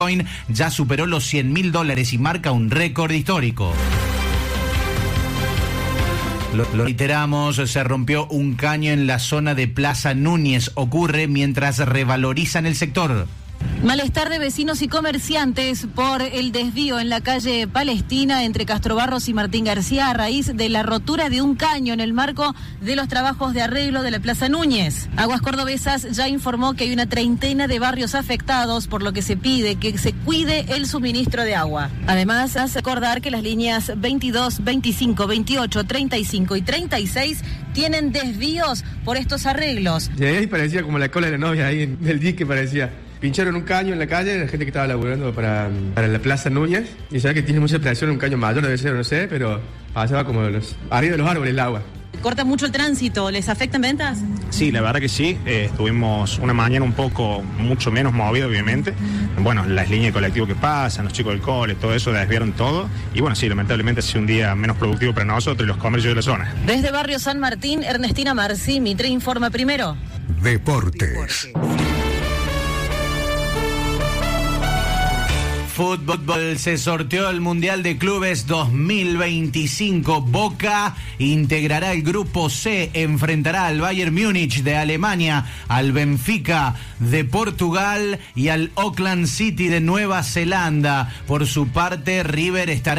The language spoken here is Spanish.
Bitcoin ya superó los $100.000 y marca un récord histórico. Lo reiteramos, se rompió un caño en la zona de Plaza Núñez. Ocurre mientras revalorizan el sector. Malestar de vecinos y comerciantes por el desvío en la calle Palestina entre Castro Barros y Martín García a raíz de la rotura de un caño en el marco de los trabajos de arreglo de la Plaza Núñez. Aguas Cordobesas ya informó que hay una treintena de barrios afectados, por lo que se pide que se cuide el suministro de agua. Además, hace recordar que las líneas 22, 25, 28, 35 y 36 tienen desvíos por estos arreglos. Llegué y parecía como la cola de la novia ahí en el dique, parecía. Pincharon un caño en la calle, la gente que estaba laburando para la Plaza Núñez, y sabe que tiene mucha presión, un caño mayor debe ser, no sé, pero pasaba como arriba de los árboles el agua. ¿Corta mucho el tránsito? ¿Les afectan ventas? Sí, la verdad que sí. Estuvimos una mañana mucho menos movido, obviamente. Bueno, las líneas de colectivo que pasan, los chicos del cole, todo eso desviaron todo. Y bueno, sí, lamentablemente ha sido un día menos productivo para nosotros y los comercios de la zona. Desde Barrio San Martín, Ernestina Marcí, Mitre informa primero. Deportes. Fútbol, se sorteó el Mundial de Clubes 2025. Boca integrará el grupo C, enfrentará al Bayern Múnich de Alemania, al Benfica de Portugal y al Auckland City de Nueva Zelanda. Por su parte, River estará